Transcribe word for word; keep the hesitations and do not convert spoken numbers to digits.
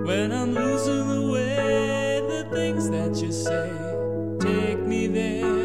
When I'm losing the way, the things that you say take me there.